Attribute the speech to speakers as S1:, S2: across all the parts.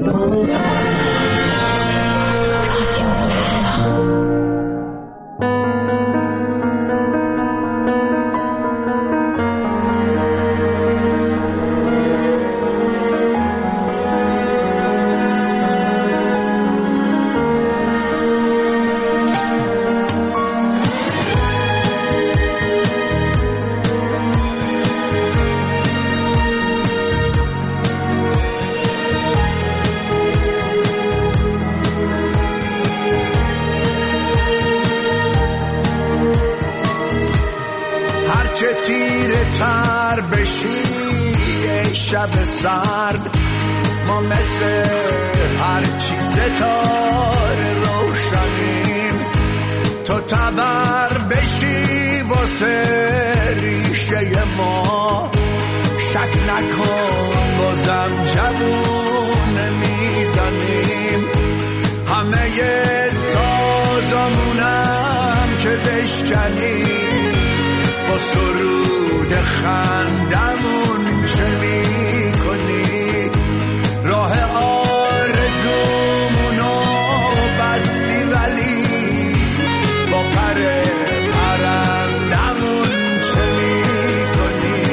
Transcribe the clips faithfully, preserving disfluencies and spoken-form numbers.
S1: هرچه تیره تر بشی شب سرد، ما مثل هرچی ستاره روشنیم. تو تبر بشی واسه ریشه ما، شک نکن بازم جوون میزنیم. همه سازمونم که بشکنیم، با سرود خندمون چه می کنی؟ راه آرزومونو بستی ولی با پر پرندمون چه می کنی؟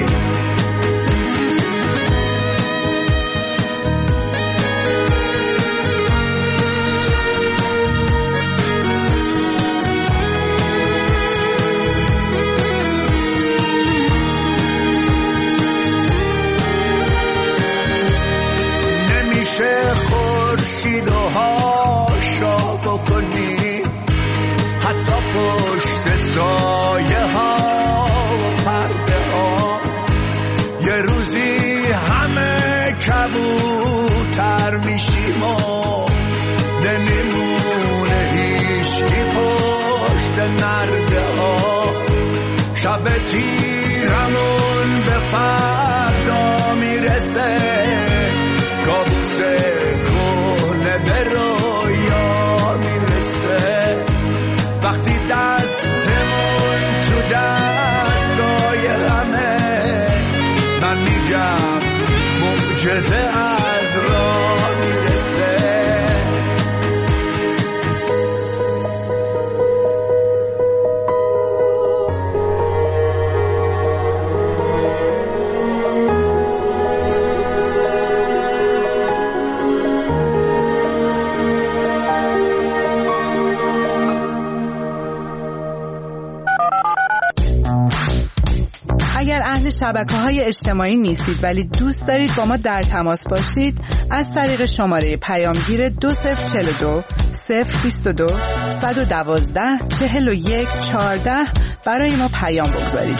S1: خورشید و هاشا بکنی، حتی پشت سایه ها و پرده ها. یه روزی همه کبوتر میشیم و نمیمونه هیچکی پشت نرده ها. شب تیرمون به فردا میرسه، کابوس کهنه به رویا میرسه. وقتی دستمون تو دستای همه، من میگم معجزه از راه میرسه.
S2: اگر اهل شبکه‌های اجتماعی نیستید ولی دوست دارید با ما در تماس باشید، از طریق شماره پیامگیر دو صفر چهل و دو صفر بیست و دو صد و دوازده چهل و یک چهارده برای ما پیام بگذارید.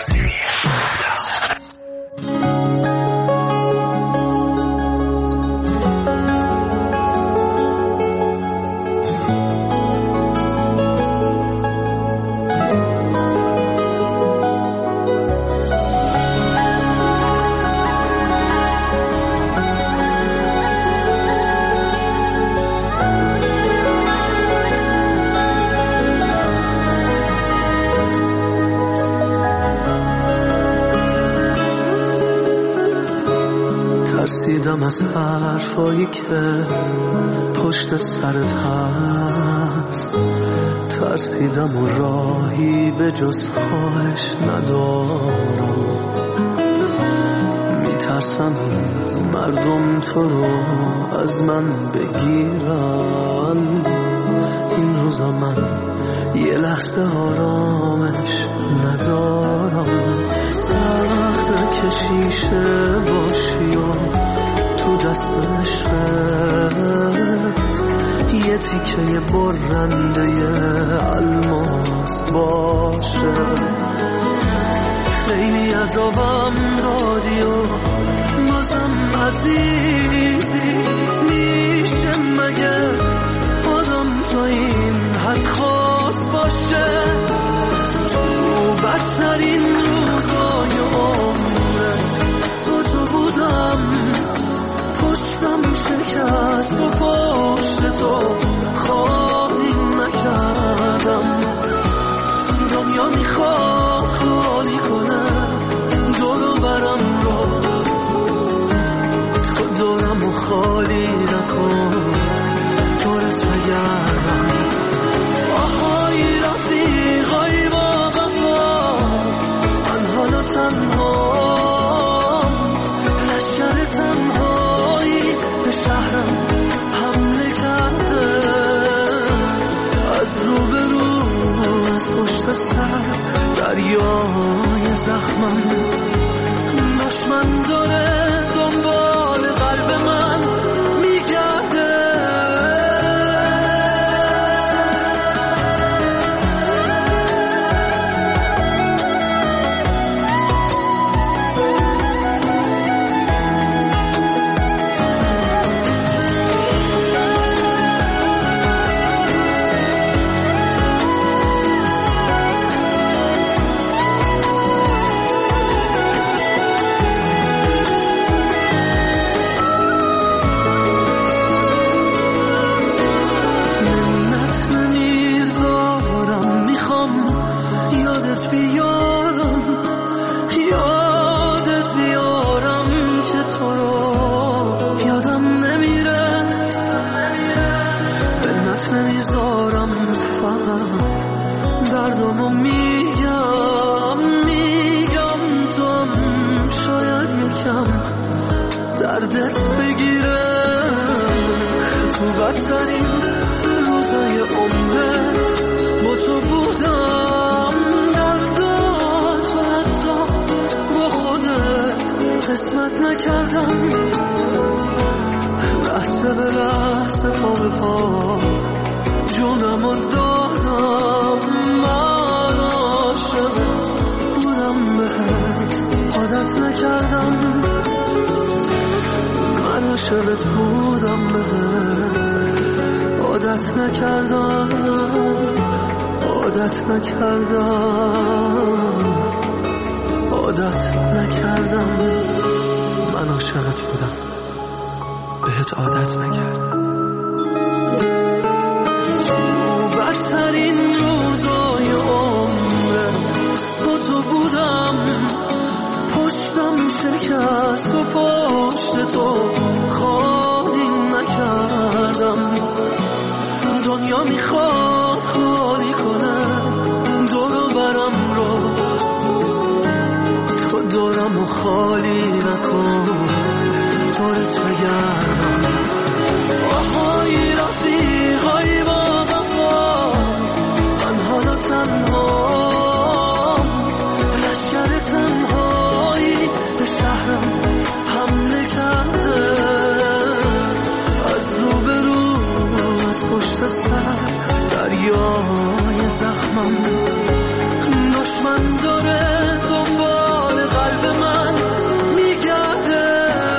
S3: ترسیدم از حرفایی که پشت سرت هست، ترسیدم و راهی به جز خواهش ندارم. میترسم این مردم تو رو از من بگیرن. این روزا من یه لحظه آرامش ندارم. سخت کشیشه باشی و تو دست عشقت یه تیکه برنده الماس باشه. خیلی عذابم دادی و بازم عزیزی، میشه مگه آدم تا این حد خواست باشه؟ تو بدترین روزای عمرت با تو بودم، پشتم شکست و پشت تو خواهی نکردم. دنیا میخواد خالی کنه دورو برم دریای زخمم. دشمن داره دنبال قلب من میگرده. دردت بگیره تو بدترین روزای عمرت با تو بودم. دردات و حتی با خودت قسمت نکردم. لحظه به لحظه پا به پات جونم رو دادم. من عاشقت بودم بهت عادت نکردم. من عاشقت بودم بهت عادت نکردم. عادت نکردم عادت نکردم. من عاشقت بودم بهت عادت نکردم. تو بدترین روزای عمرت با تو بودم. پشتم شکست و پشت تو خالی نکردم. دنیا میخواد خالی کنه دور برم رو. تو دورم و خالی نکن دورت بگردم. آهای رفیقای با وفا تنها و تنها لشکر تنهایی به شهرم حمله کرده. از رو به رو از پشت سر دریای زخمم. دشمن داره دنبال قلب من میگرده.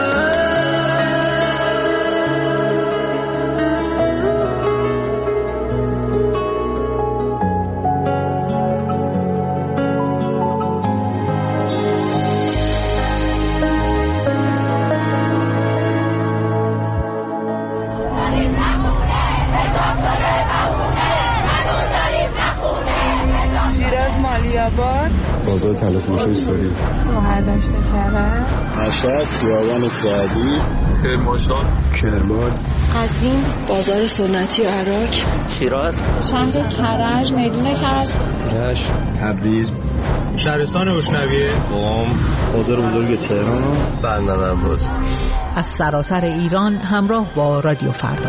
S4: بازار تلفروشی ساری
S5: شوهر داشته کرده
S4: مشهد خیابان سعدی کرمانشاه کرمان
S5: قزوین
S6: بازار سنتی عراق
S7: شیراز
S5: شهر کرج میدون کرج
S4: رشت تبریز
S8: شهرستان روشنویه
S4: قم بازار بزرگ تهران
S9: بندر عباس.
S10: از سراسر ایران همراه با رادیو فردا.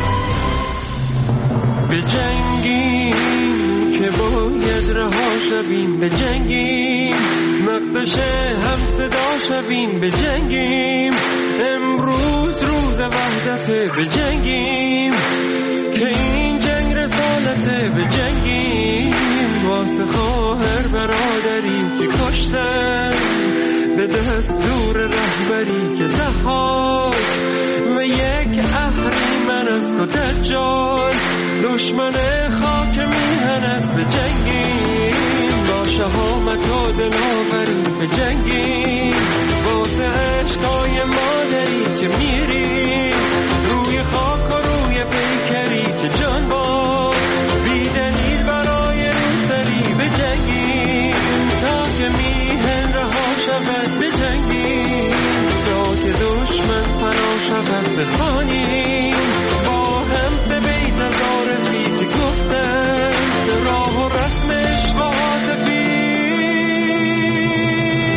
S11: به جنگیم که باید رها شویم. به جنگیم مقدش هم صدا شویم. به جنگیم امروز روز وحدته. به جنگیم که این جنگ رسالته. به جنگیم واسه خواهر برادری که کشتن به دستور رهبری که ضحاک و یک اهریمن است و دجال دشمن خاک میهن است. به جنگیم با شهامت و دلاوری. به جنگیم واسه عشقای مادری که میری روی خاک و روی پیکری که جان با بیدلیل برای روسری. به جنگیم تا که میهن رها شود. به جنگیم تا که دشمن فنا شود. بخوانیم با هم سه بیت از عارفی که گفتن راه و رسمش واضفی.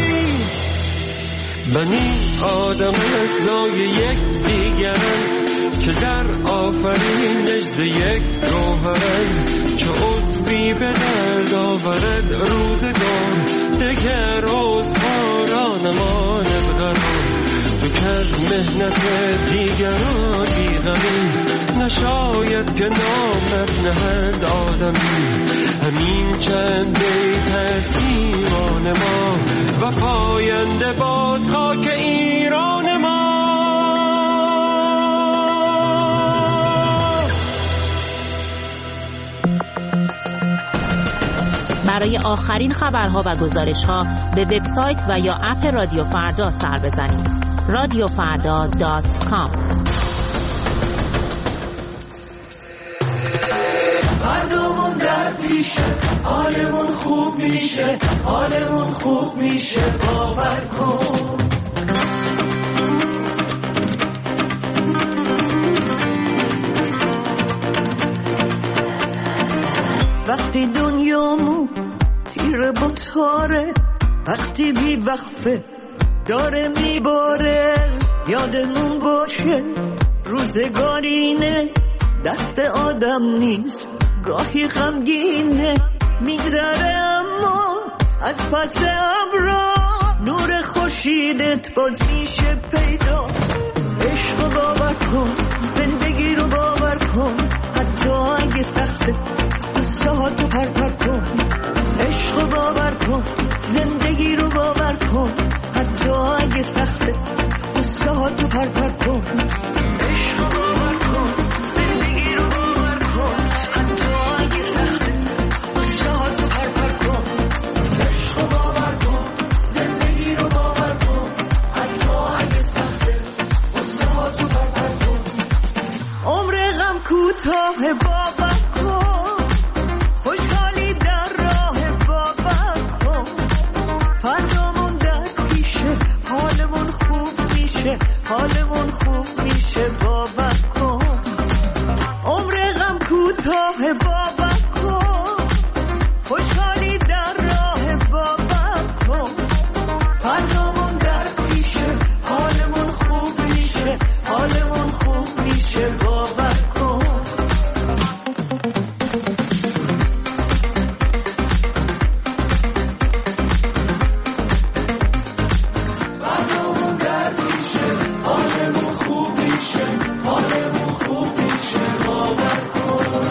S11: بنی آدم اجزای یک دیگرن که در آفرینش ز یک گوهرن، چه عضوی به درد آورد روزگار، دگر عضوارا نماند قرار. تو کرد مهنت دیگران بیغمی، نشاید که نامت نهد آدمی. همین چند بیت از ایمان ما و پاینده باد خاک ایران ما.
S7: برای آخرین خبرها و گزارش‌ها به وبسایت و یا اپ رادیو فردا سر بزنید. رادیو فردا دات کام.
S1: فردامون در پیشه، حالمون خوب میشه، حالمون خوب میشه، باور کن. وقتی دنیامون تیره با تاره، وقتی بی وقفه داره میباره، یادمون باشه روزگارینه، دست آدم نیست، گاهی غمگینه، میگذره اما از پس ابرا نور خورشیدت باز میشه پیدا. عشق رو باور کن، زندگی رو باور کن، حتی اگه سخته قصه ها تو پر پر کن. عشق رو باور کن، زندگی رو باور کن، حتی اگه سخته قصه ها تو پر پر کن. عشق رو باور کن، زندگی رو باور کن، حتی اگه سخته قصه ها تو پر پر کن. عشق رو باور کن، زندگی رو باور کن، حتی اگه سخته قصه ها تو پر پر کن. عمر غم کوتاه باور کن، خوشحالی در راه باور کن. فردامون در پیشه، حالمون خوب میشه، حالمون خوب میشه، باور کن. عمر غم کوتاه باور کن، خوشحالی در راه باور کن. فردامون در پیشه، حالمون خوب میشه، حالمون خوب میشه، باور کن. فردامون در پیشه، حالمون خوب میشه، حالمون خوب میشه، باور کن.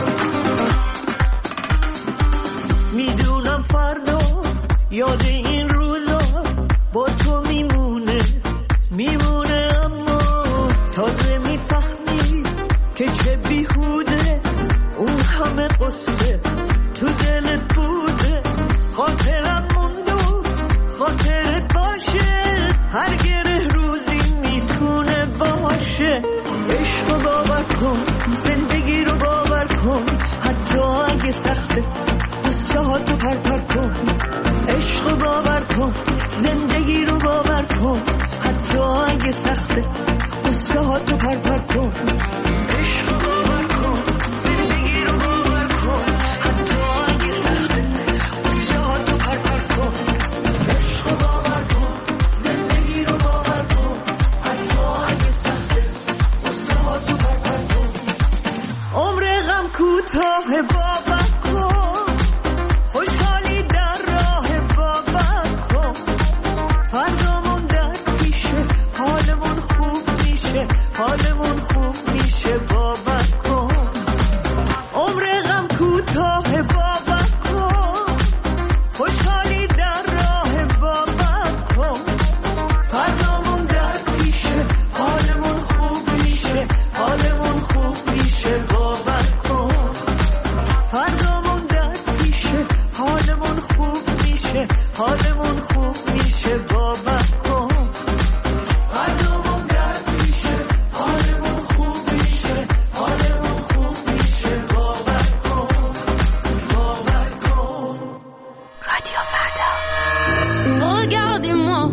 S1: میدونم فردا یاد این روزا با تو میمونه، میمونه، اما تازه میفهمی که چه بیهوده اون همه قصه تو دلت بوده. خاطرم موندو خاطرت باشه، هر گره روزی میتونه باشه. عشق رو باور کن، زندگی رو باور کن، حتی اگه سخته قصه ها تو پر پر کن. عشق رو باور کن، زندگی رو باور کن، حتی اگه سخته قصه ها تو پر پر کن. عشق رو باور کن، زندگی رو باور کن، حتی اگه سخته قصه ها تو پر پر کن. عشق رو باور کن، زندگی رو باور کن، حتی اگه سخته قصه ها تو پر پر کن. عمر غم کوتاه باور کن، خوشحالی در راه باور کن. فردامون در پیشه، حالمون خوب میشه، حالمون خوب میشه، باور کن. عمر غم کوتاه باور کن، خوشحالی در راه باور کن. فردامون در پیشه، حالمون خوب میشه، حالمون خوب میشه، باور کن. فردامون در پیشه، حالمون خوب میشه، حالمون خوب میشه، باور کن. فردامون در پیشه، حالمون خوب میشه، حالمون خوب میشه، باور کن، باور کن.
S7: رادیو فردا.
S9: Regardez-moi,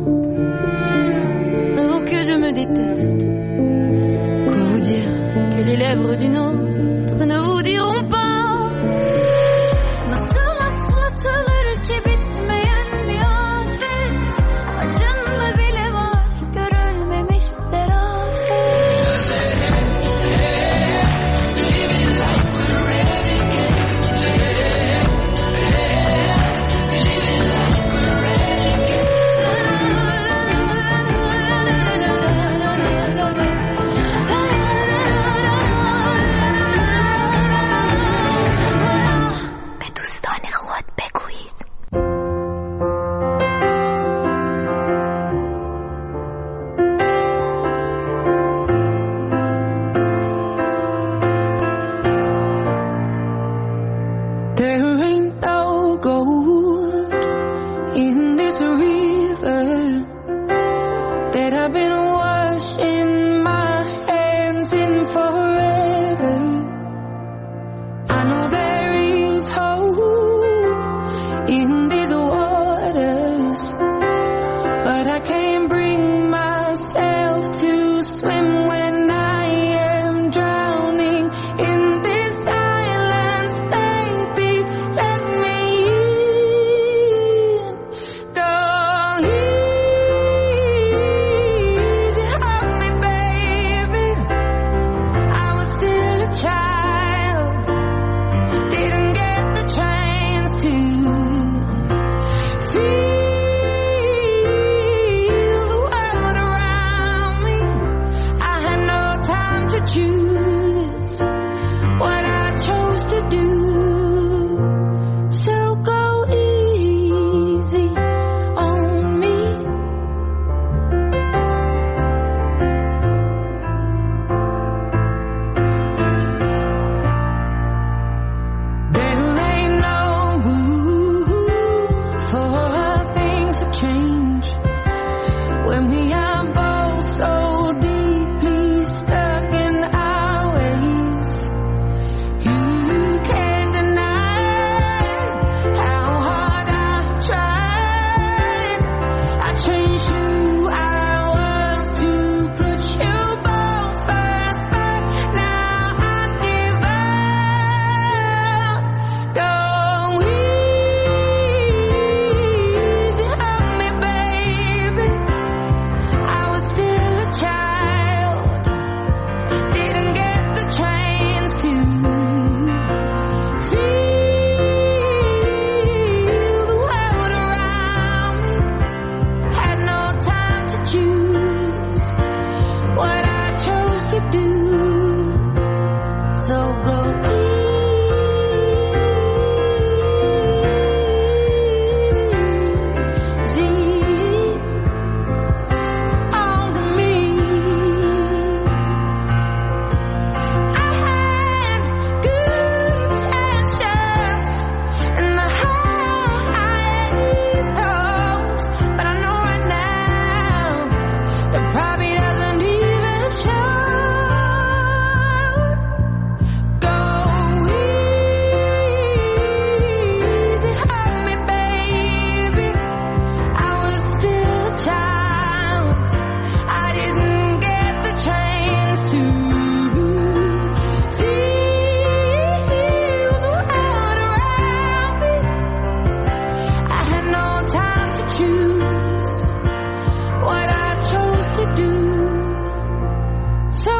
S9: oh que je me déteste. Quoi vous dire que les lèvres d'une autre ne vous diront pas. Nasıl atlatılır ki bitmeyen bir afet, acınlı bile var görülmemiş serafet.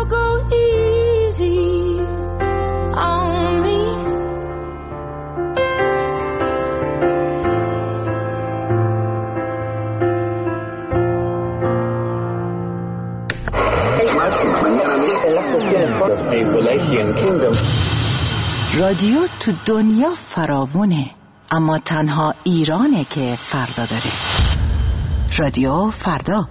S9: go easy on me.
S12: رادیو تو دنیا فراوونه، اما تنها ایرانه که فردا داره. رادیو فردا.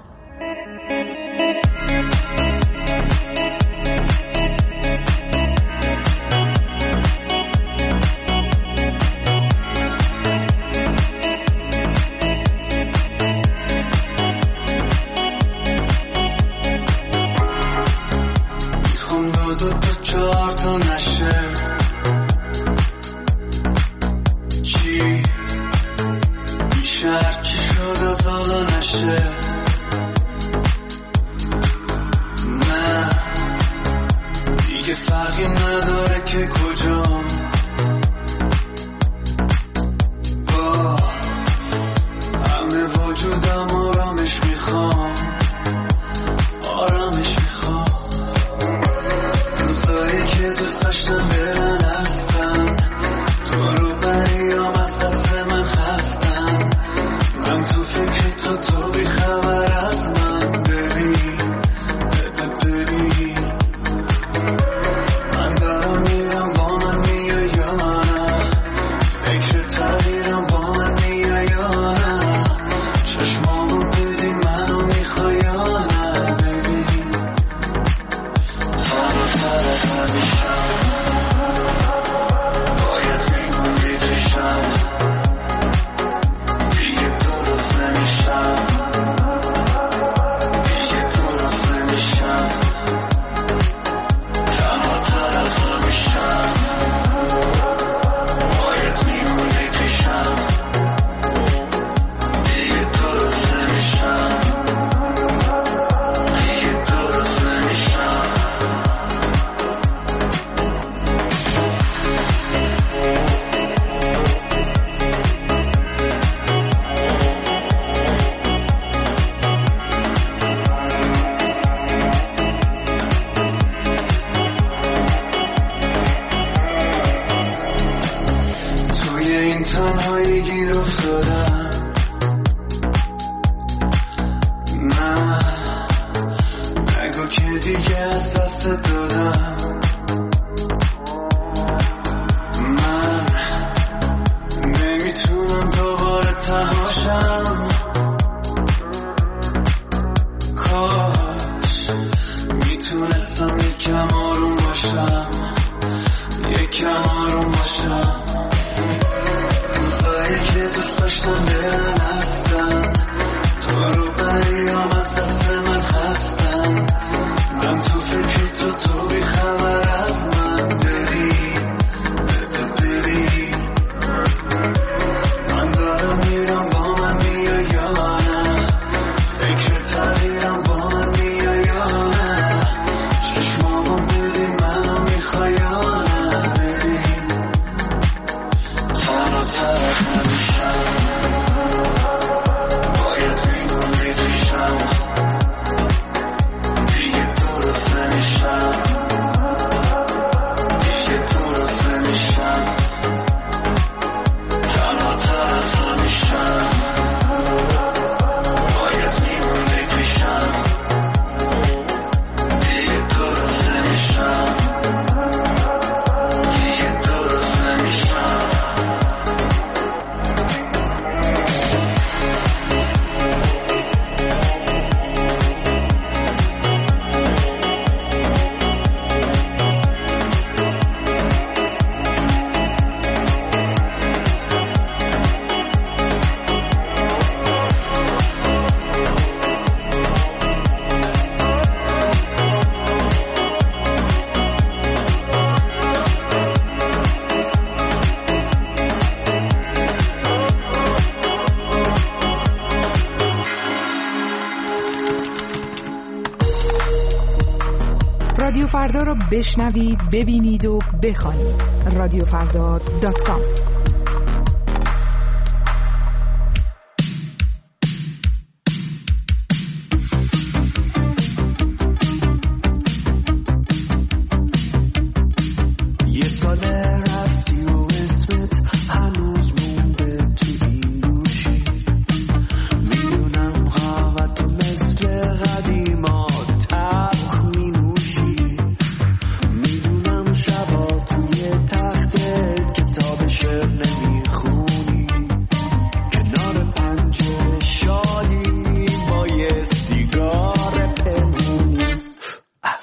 S2: رادیو فردا رو بشنوید، ببینید و بخوانید. رادیو فردا دات کام.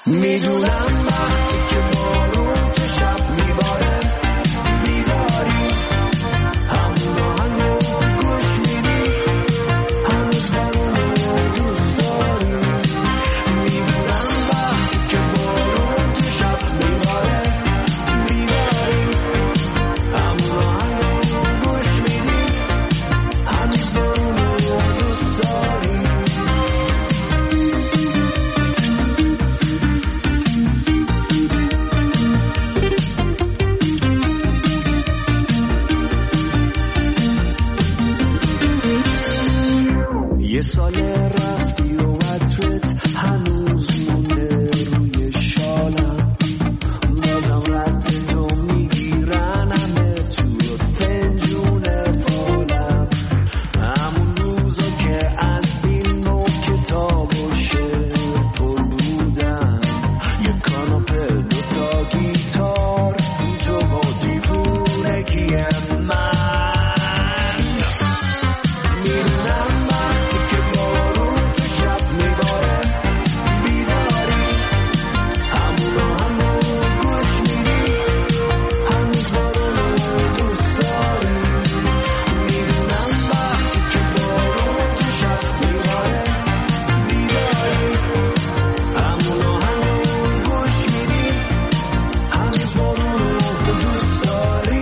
S1: میدونم وقتی که بارون تو شب میباره بیداری همونو هنو گوش میدی هنوز بارون رو دوست داری میدونم وقتی که بارون تو شب میباره بیداری همونو هنو گوش میدی هنوز بارون رو دوست داری یه سال رفتی و عطرت هنوز مونده روی شالم بازم رد تو میگیرن همه تو فنجون فالم همون روزا که از فیلم و کتاب و شعر پر بودم یه کاناپه دوتا گیتار تو و دیوونگی من میدونم وقتی که بارون تو شب میباره بیداری همونو همون گوش میدی هنوز بارون رو دوست داری میدونم وقتی که بارون تو شب میباره بیداری همونو همون گوش میدی هنوز بارون رو دوست داری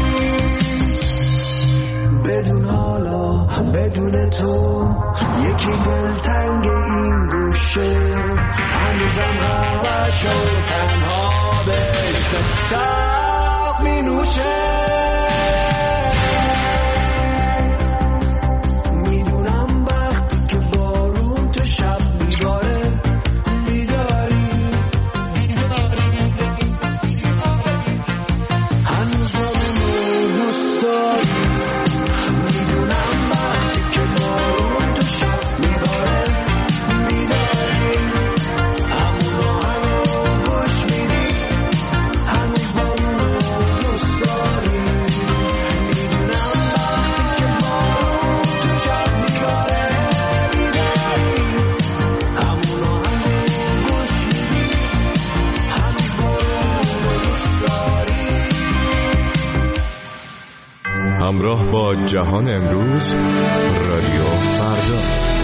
S1: بدون حالا بدون تو یکی دلتنگ این گوشه هنوزم همش و تنها بهش تاق می نوشه میدونم وقتی که بارون تو شب میباره بیداری هنوز بارون رو دوست داری میدونم وقتی که بارون تو شب میباره بیداری همونو همون گوش میدی هنوز بارون رو دوست داری میدونم وقتی که بارون تو شب میباره بیداری همونو همون گوش میدی هنوز بارون رو دوست داری.
S11: همراه با جهان امروز رادیو فردا.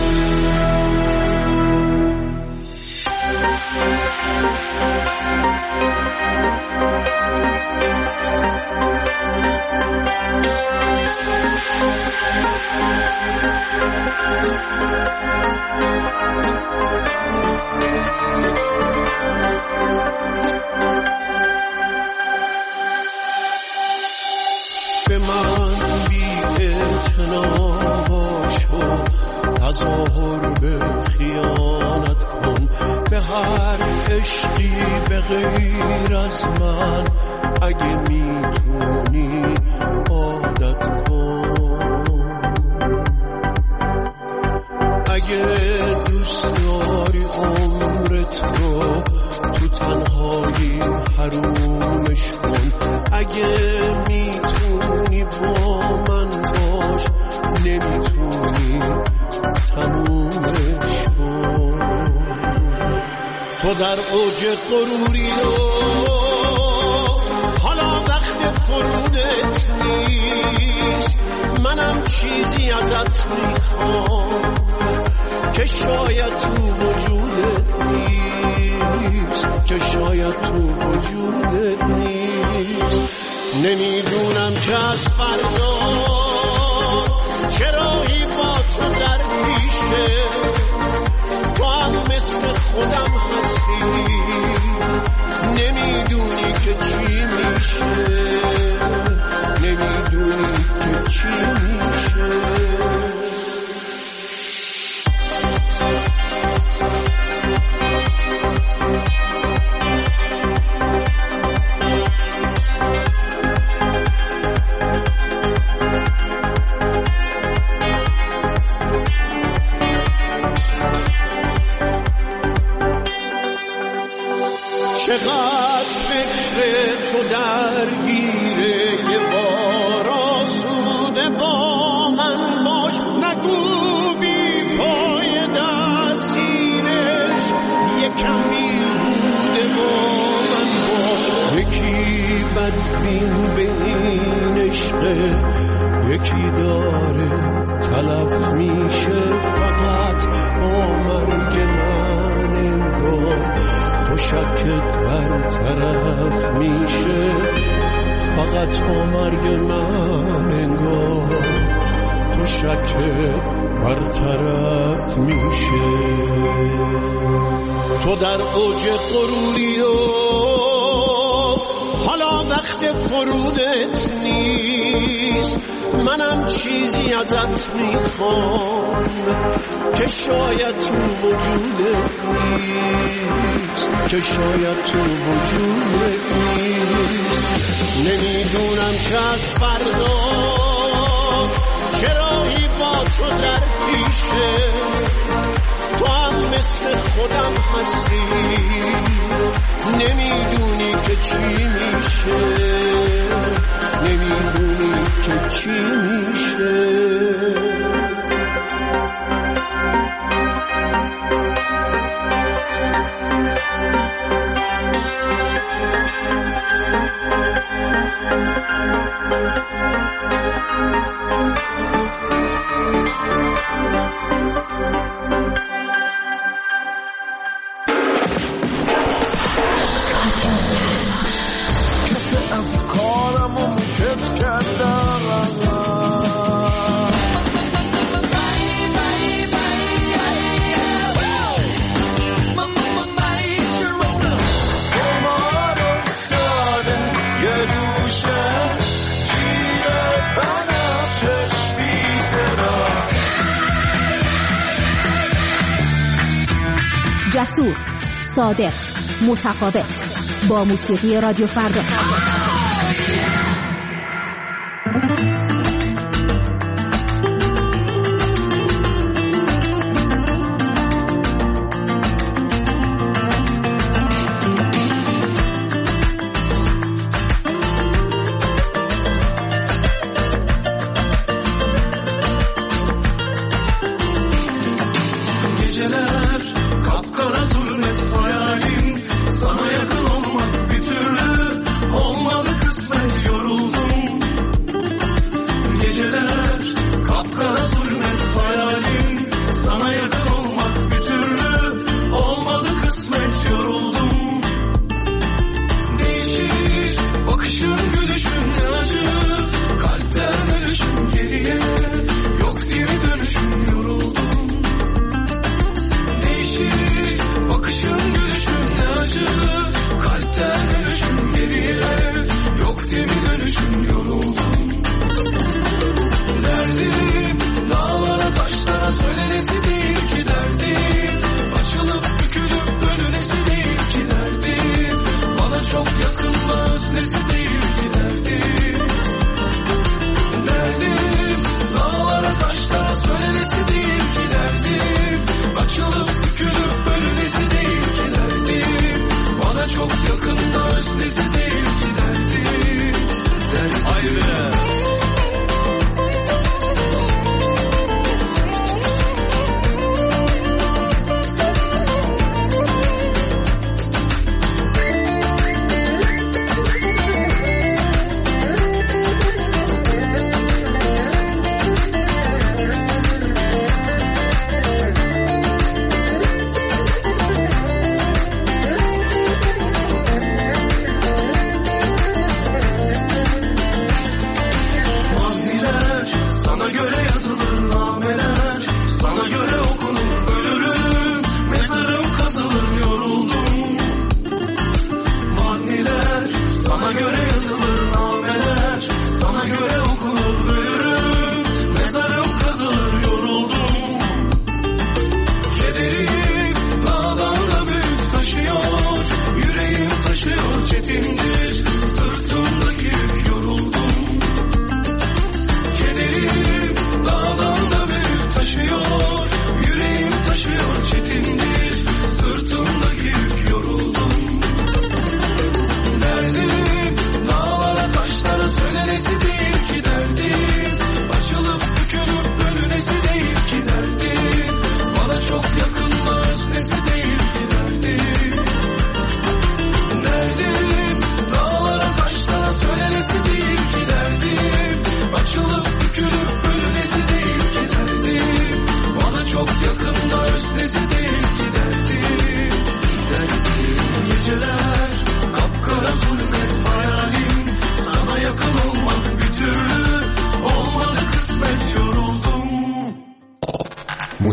S13: به من بی اعتنا باش و تظاهر به خیانت کن به هر عشقی به غیر از من اگه میتونی عادت کن اگه دوست داری عمرت رو تو تنهایی حرومش کن اگه میتونی با من باش نمیتونی تمومش کن تو در اوج غروری و حالا وقت فرودت نیست منم چیزی ازت میخوام که شاید تو وجودت نیست که شاید تو وجودت نیست نمیدونم که از فردا چرایی با تو در پیشه تو هم مثل خودم هستی نمیدونی که چی میشه نمیدونی که چی میشه چقدر فکر تو درگیره یه بار آسوده با من باش نگو بی فایده سینش یکم بیرون یکی بدبین به این عشقه، یکی داره تلف میشه. فقط با مرگ من انگار تو شکت برطرف میشه. فقط با مرگ من انگار تو شکت برطرف میشه. تو در اوج غروری و حالا وقت فرودت نیست. منم چیزی ازت میخوام که شاید تو وجودت نیست، که شاید تو وجودت نیست. نمیدونم که از فردا چرایی با تو در پیشه. تو هم مثل خودم هستی، نمیدونی که چی میشه، نمیدونی که چی میشه.
S7: جسور، صادق، متفاوت، با موسیقی رادیو فردا.
S1: Olma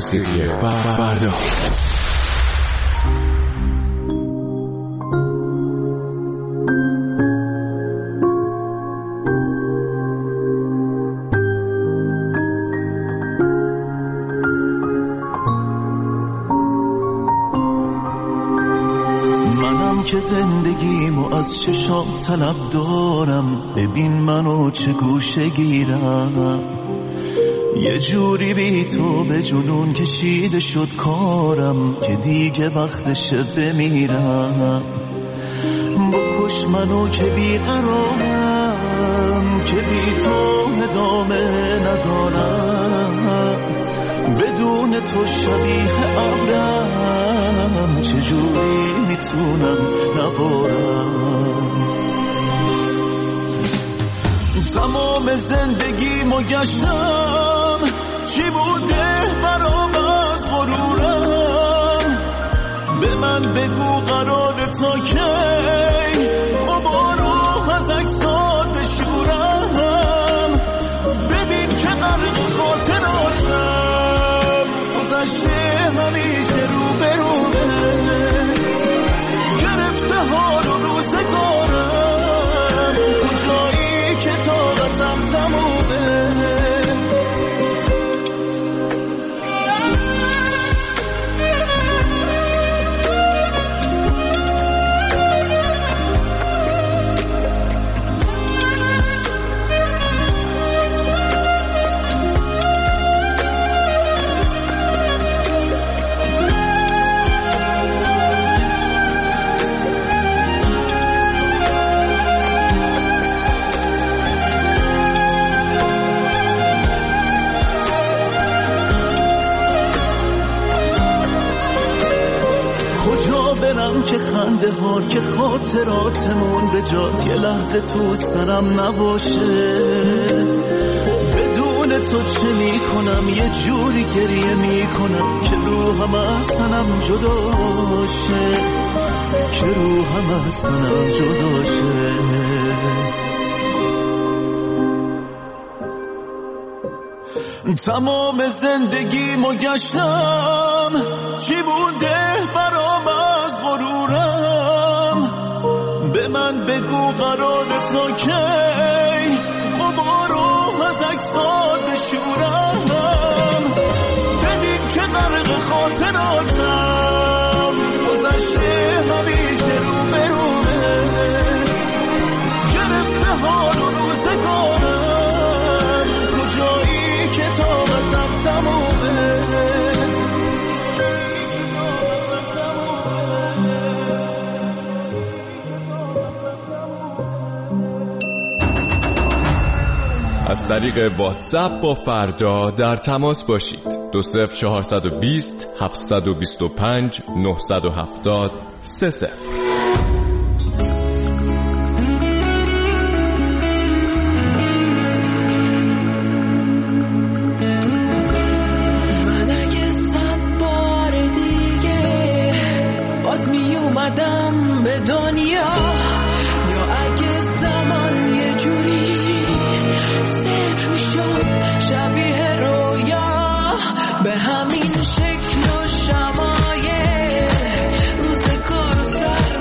S11: موسیقی فردا.
S13: که زندگیمو از چشام طلب دارم، ببین منو چه گوشه گیرم، یه جوری بی تو به جنون کشیده شد کارم که دیگه وقتشه بمیرم. بکش منو که بی قرارم، که بی تو ادامه ندارم، بدون تو شبیه ابرم، چجوری میتونم نبارم. تمام زندگیمو گشتم، چی بوده برام از غرورم، به من بگو قرار تا کی غبارو از عکسات بشورم. ببین که غرق خاطراتم، گذشته همیشه رو به رومه، گرفته حال و روزگارم، کجایی که طاقتم تمومه. که خنده ها که خاطراتمون به جات یه لحظه تو سرم نباشه، بدون تو چه میکنم، یه جوری گریه میکنم که روحم از تنم جداشه، که روحم از تنم جداشه. تمام زندگیمو گشتم، چی بوده برام از غرورم، به من بگو قرار تا کی غبارو از عکسات بشورم. ببین که غرق خاطراتم، گذشته همیشه رو به رومه، گرفته حال و روزگارم، کجایی که طاقتم تمومه.
S11: از طریق واتساپ با فردا در تماس باشید. دو صفر چهارصد و بیست هفتصد و بیست و پنج نهصد و هفتاد سه صفر.
S9: من اگه صد بار دیگه باز می اومدم به دنیا، یا اگه زمان یه جوری صفر شد شبیه رویا، به همین شکل و شمایل روزگار و سر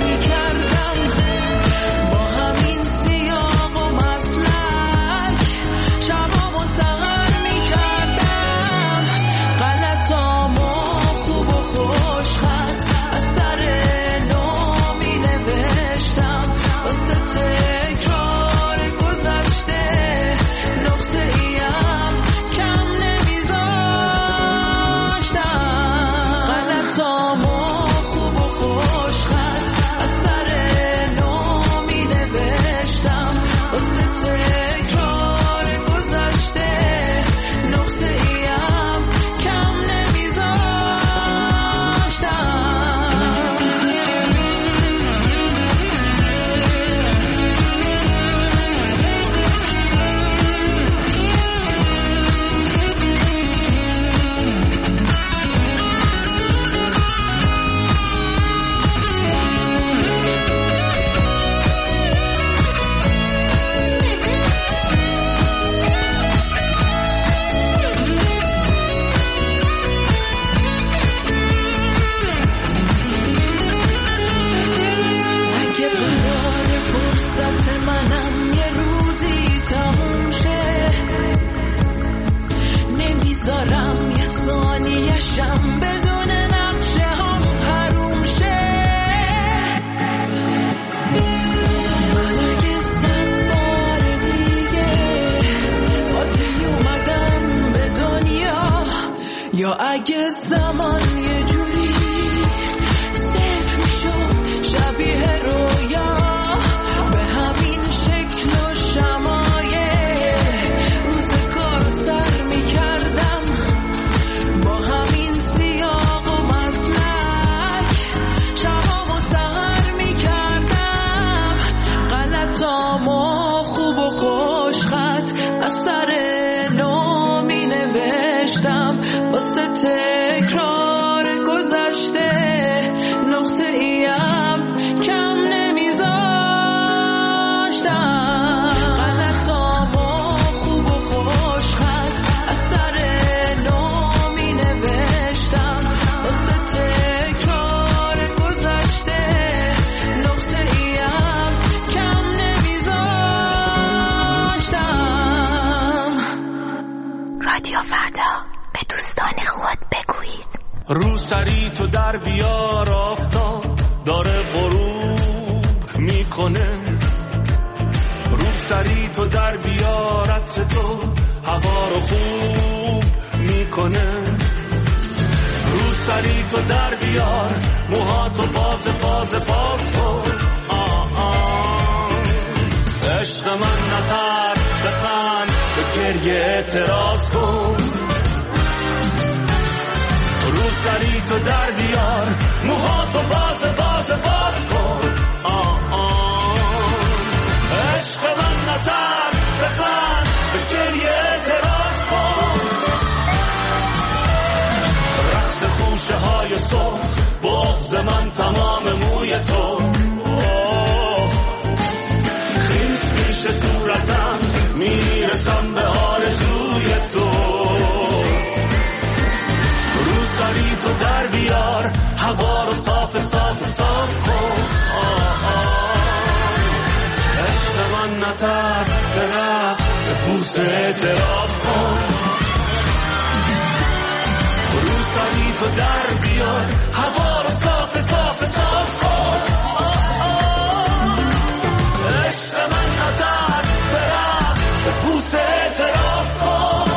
S14: اگه قرار فرصت منم یه روزی تموم شه، نمیذارم یه ثانیه‌شم بدون نقشه هم حروم شه. من اگه صد بار دیگه باز میومدم به دنیا، یا اگه زمان یه جوری صرف میشد شبیه رویا، به همین شکل و شمایل روزگار رو سر میکردم، با همین سیاق و مسلک شبام و سهر میکردم، غلطامو خوب و خوش خط از سر نو می نوشتم، واسه تکرار گذشته نقطه ایم کم نمیذاشتم، غلطامو خوب و خوش خط از سر نو می نوشتم، واسه تکرار گذشته نقطه ایم کم نمیذاشتم.
S12: رادیو فردا، به دوستان خود بگویید.
S13: رو سری تو در بیار، آفتاب داره غروب میکنه، رو سری تو در بیار، عطر تو هوا رو خوب میکنه، رو سری تو در بیار، موهاتو باز باز باز کن، آه آه عشق من نترس، بخند به گریه اعتراض کن، رو سری تو در بیار، موهاتو باز باز باز کن، آه آه عشق من نترس، بخند به گریه اعتراض کن، رقص خوشه های صبح، بغض من تمام موی تو، خیس میشه صورتم، میرسم به آرزوی تو، رو سری تو در بیار، هوا رو صاف صاف صاف کن، آه آه عشق من نترس، به رقص به پوست اعتراف کن، رو سری تو در بیار، هوا رو صاف صاف صاف کن، آه آه عشق من نترس، به رقص به پوست اعتراف کن.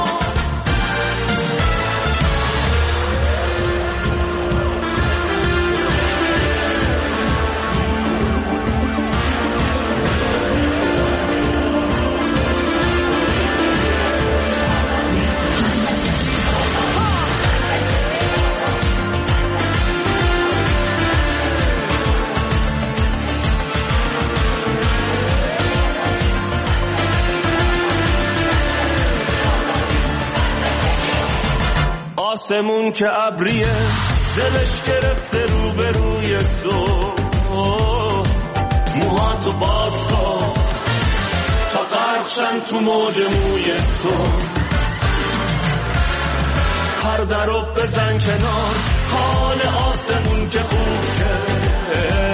S13: آسمون که ابریه، دلش گرفته رو به روی تو، موهاتو باز کن تا غرقشن تو موج موی تو، پرده رو بزن کنار، حال آسمون که خوب شه،